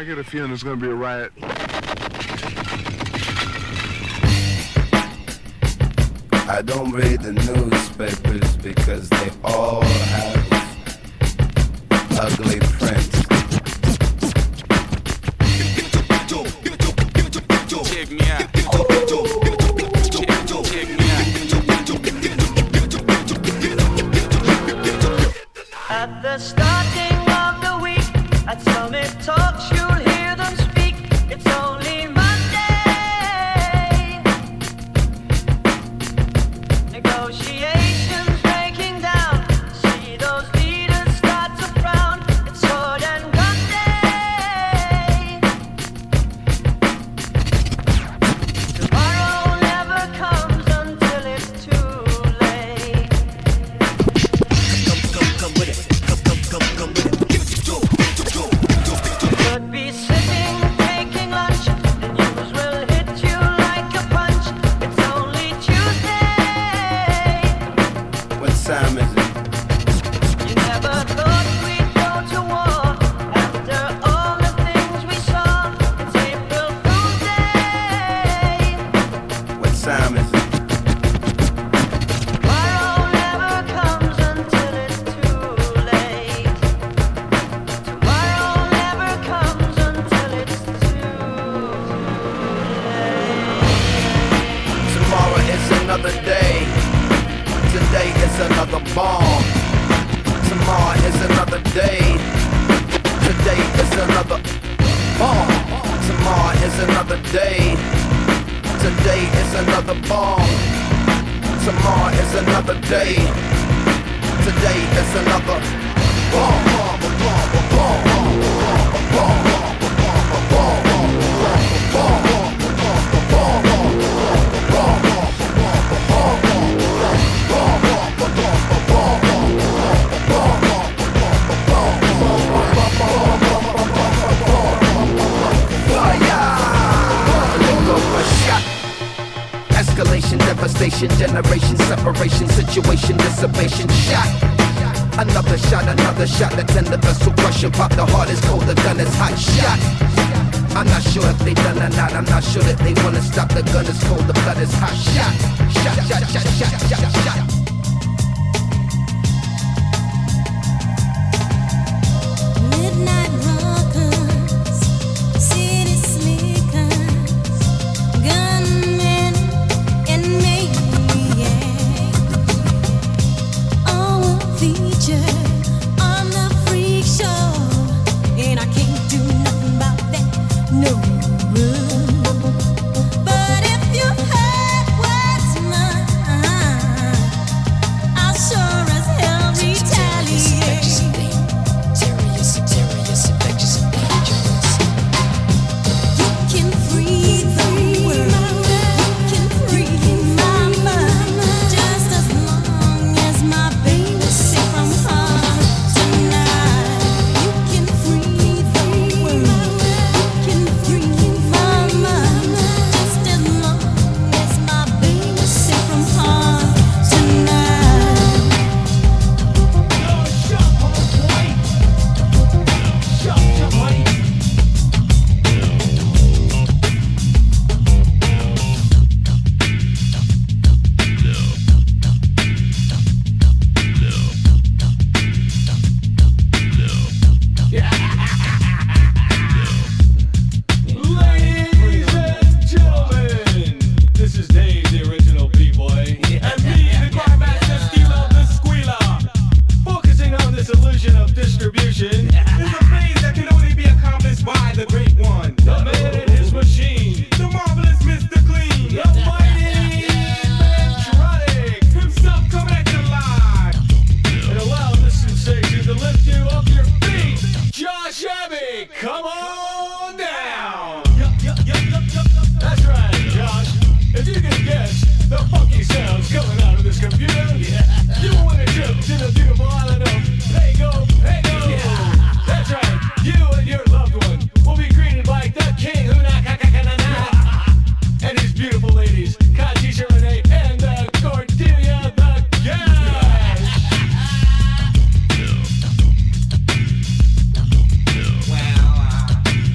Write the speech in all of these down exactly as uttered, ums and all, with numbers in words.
I get a feeling there's going to be a riot. I don't read the newspapers because they all have ugly prints. Check me out. Check me out. At the starting of the week, at Summit Talks, you'll hear them speak. It's only Monday. Negotiations breaking down. See those leaders start to frown. It's sword and gun day. Tomorrow never comes until it's too late. Come, come, come with it. Come, come, come, come with it. Give it to go, to go, to go. Could be sitting, taking lunch. The news will hit you like a punch. It's only Tuesday. What time is it? You never thought we'd go to war after all the things we saw. It's April Fool's Day. What time is it? Tomorrow never comes until it's too late. Tomorrow never comes until it's too late. Tomorrow is another day. Today is another bomb. Tomorrow is another day. Today is another bomb. Tomorrow is another day. Today is another bomb. Tomorrow is another day. Today is another bomb. Bomb, bomb, bomb, bomb, bomb, bomb, bomb, bomb, bomb, bomb. Escalation, devastation, generation, separation, situation, dissipation, shot. Another shot, another shot, the tender vessel crushing, pop the heart is cold, the gun is hot, shot. I'm not sure if they done or not, I'm not sure that they wanna stop, the gun is cold, the blood is hot, shot. Shot, shot, shot, shot, shot, shot. Midnight rockers, city slickers, gunmen and maniacs, all will feature on the freak show, and I can't do nothing about that, no. But if you heard what's mine, I'll sure as hell retaliate. Serious, serious, infectious, and dangerous. You can free the world, you can free my mind, just as long as my baby's safe from harm tonight. You can free the world, you can free my mind, just as long as my baby's safe from harm tonight. Ladies and gentlemen, this is Dave, the original B-boy, and me, the Grandmaster Steeler, the Squealer. Focusing on this illusion of distribution is a phase that can only be accomplished by the great one, the man and his machine, the marvelous Mister Clean, the mighty Mantronic, himself coming at you live, and allow this sensation to lift you off your feet. Josh Abbey, come on down. That's right, Josh. If you can guess the funky sounds coming out of this computer, you will win a trip to the beautiful island of Pago, Pago. That's right. You and your loved one will be greeted by the King Hunakakakana and his beautiful ladies, Katisha Renee and the Cordelia the Gas. Well, uh,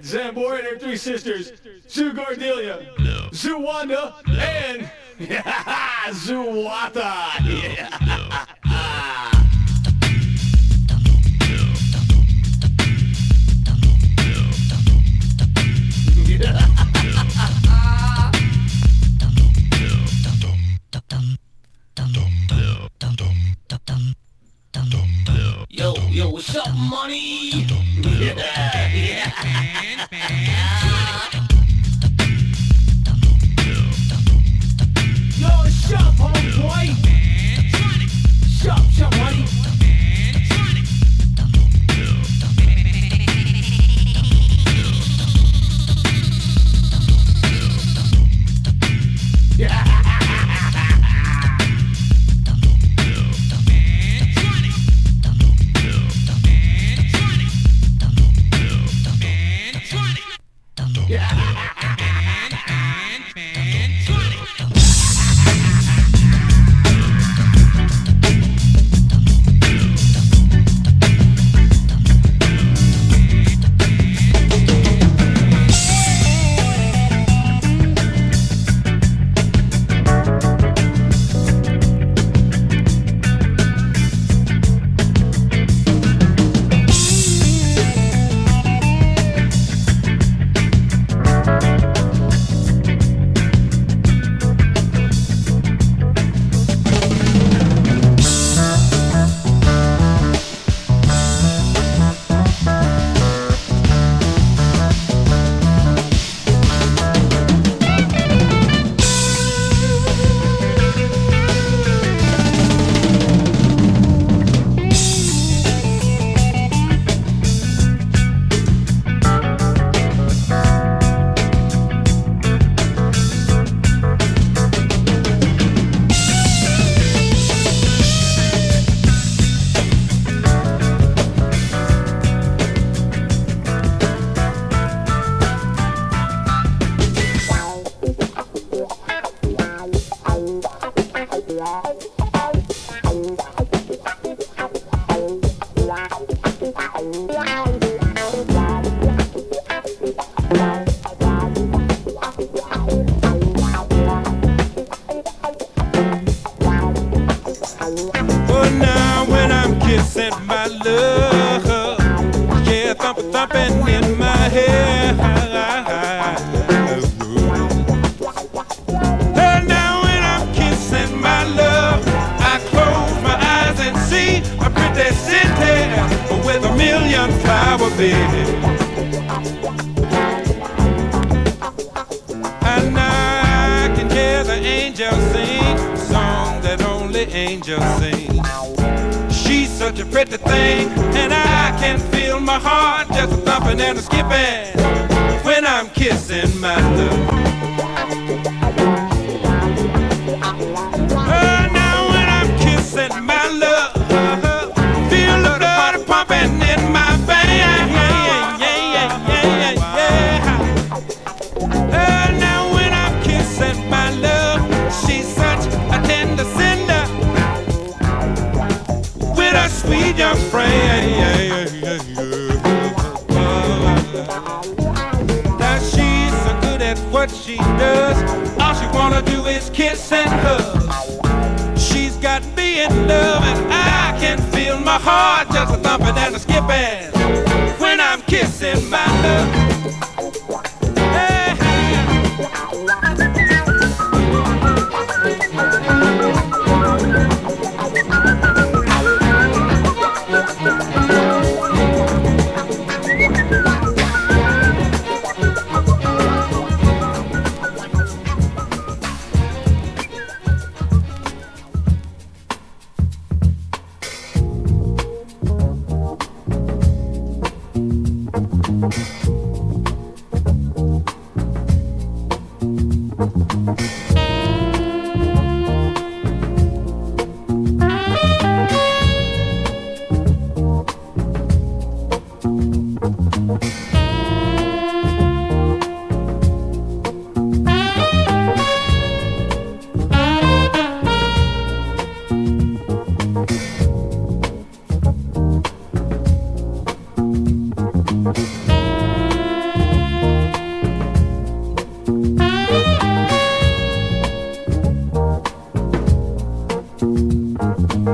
Zambora and her three sisters, Sue Cordelia, Sue Wanda, and Zuwata. Yeah. Yo, yo, what's up, money? Yeah, yeah. Yo, shut up, homeboy. Shut up, shut up, money.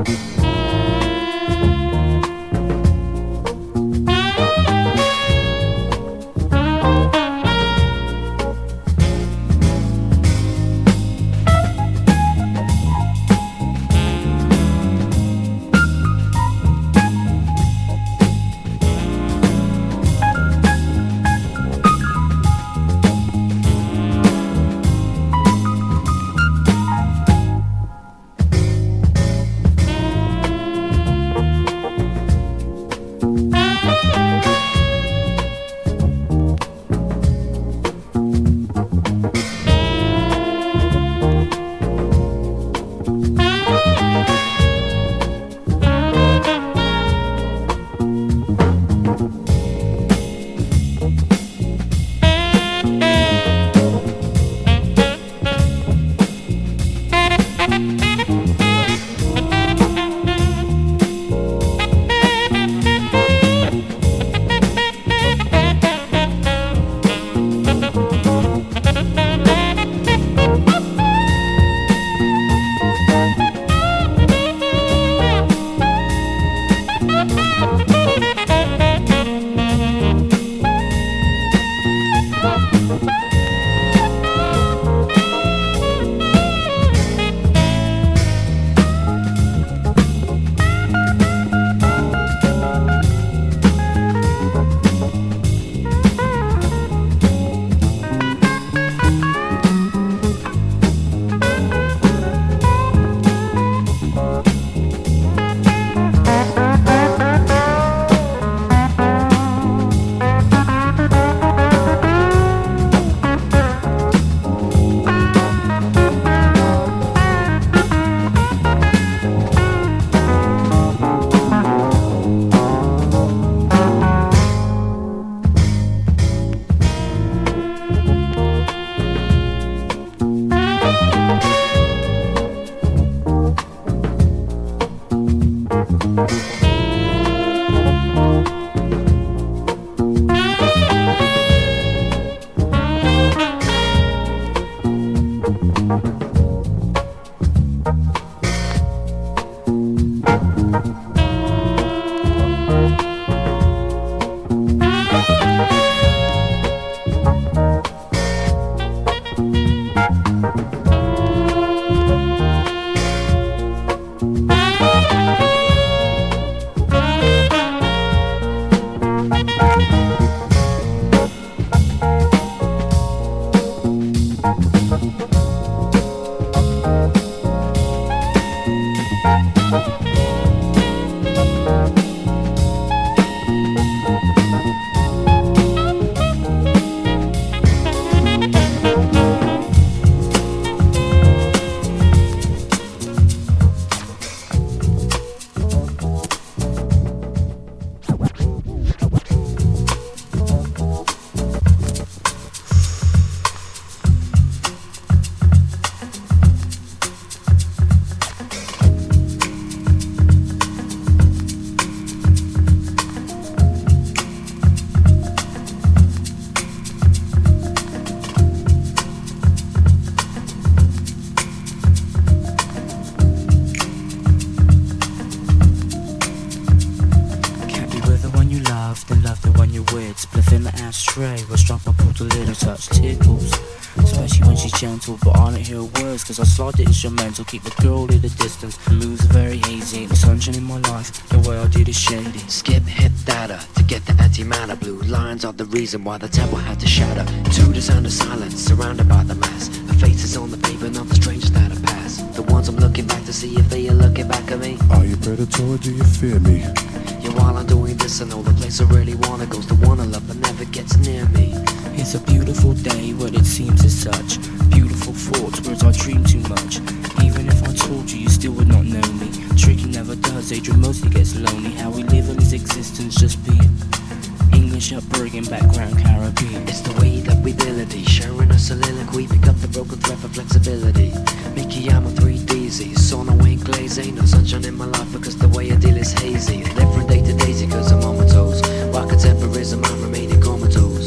ashtray was struck my pulled a little touch tickles, especially when she's gentle, but I don't hear words cause I slide the instrumental, keep the girl at a distance. The mood's very hazy, the sunshine in my life, the way I did is shady. Skip hit data to get the antimatter. Blue lines are the reason why the temple had to shatter. To the sound of silence, surrounded by the mass. Her face is on the pavement of the strangers that have passed. The ones I'm looking back to see if they are looking back at me. Are you predator or do you fear me? Yeah, while I'm doing this, I know the place I really wanna goes the one I love but never gets near me. It's a beautiful day, what it seems as such. Beautiful thoughts, words I dream too much. Even if I told you, you still would not know me. Tricky never does, Adrian mostly gets lonely. How we live in his existence, just being English upbringing, background Caribbean. It's the way that we ability, sharing a soliloquy, pick up the broken thread for flexibility. Mickey, I'm a three D Z, so no ain't glazing, no sunshine in my life because the way I deal is hazy. Live from day to daisy cause I'm on my toes, while contemporism I'm remaining comatose.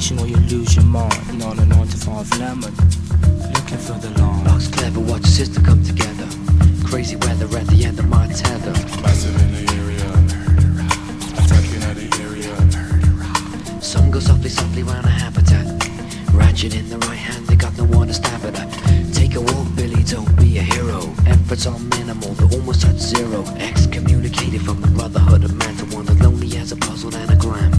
station or you lose your mind. Not a nine to five lemon, looking for the line. Bugs clever, watch the system come together. Crazy weather at the end of my tether. Massive in the area, attacking at the area. Some go softly, softly round a habitat. Ratchet in the right hand, they got no one to stab it at. Take a walk, Billy, don't be a hero. Efforts are minimal, they're almost at zero. Excommunicated from the brotherhood of man to one as lonely as a puzzled anagram.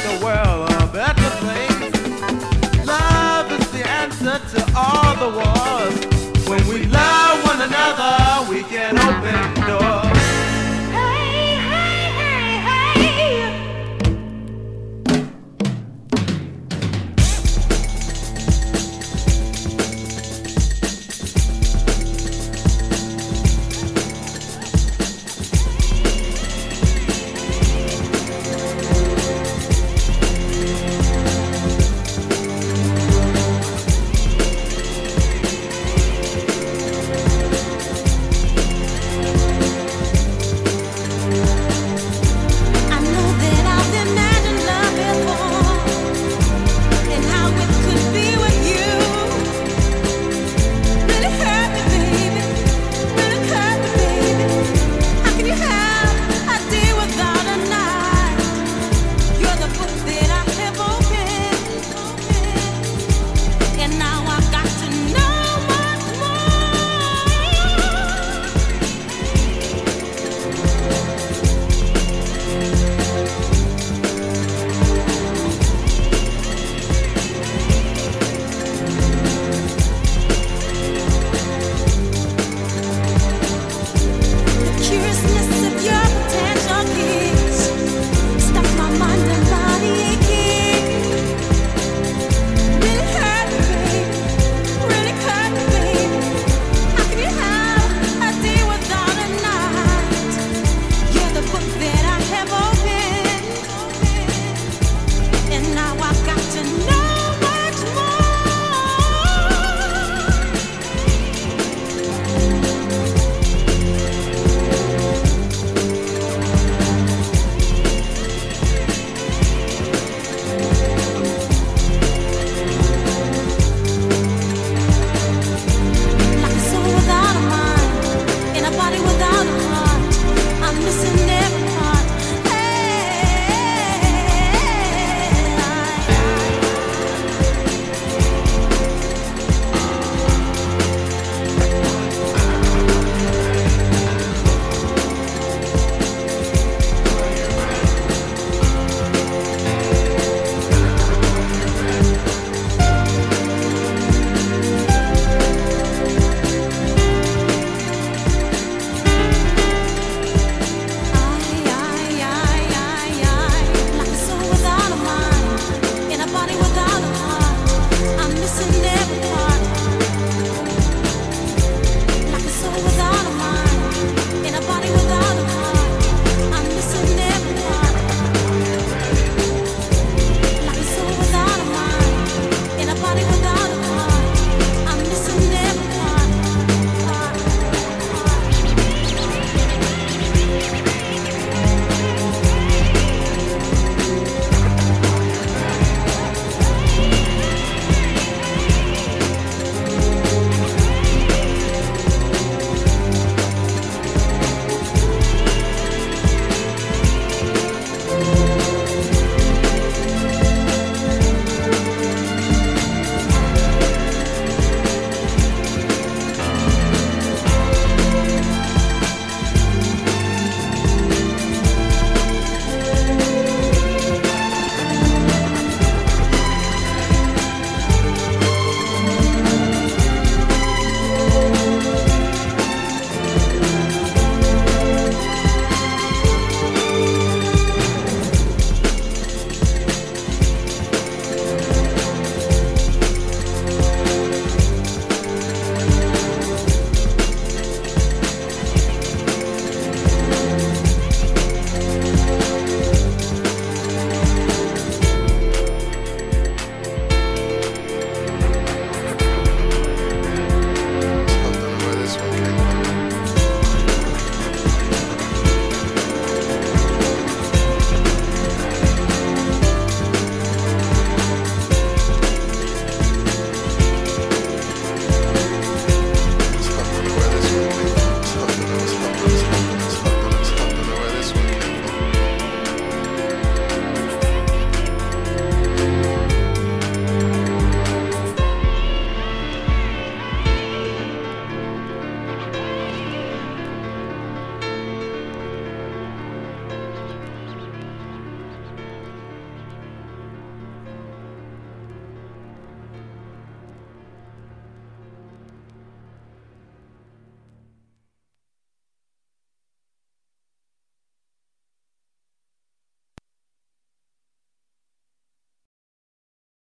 the world a better place. Love is the answer to all the wars. When we love one another, we can open doors.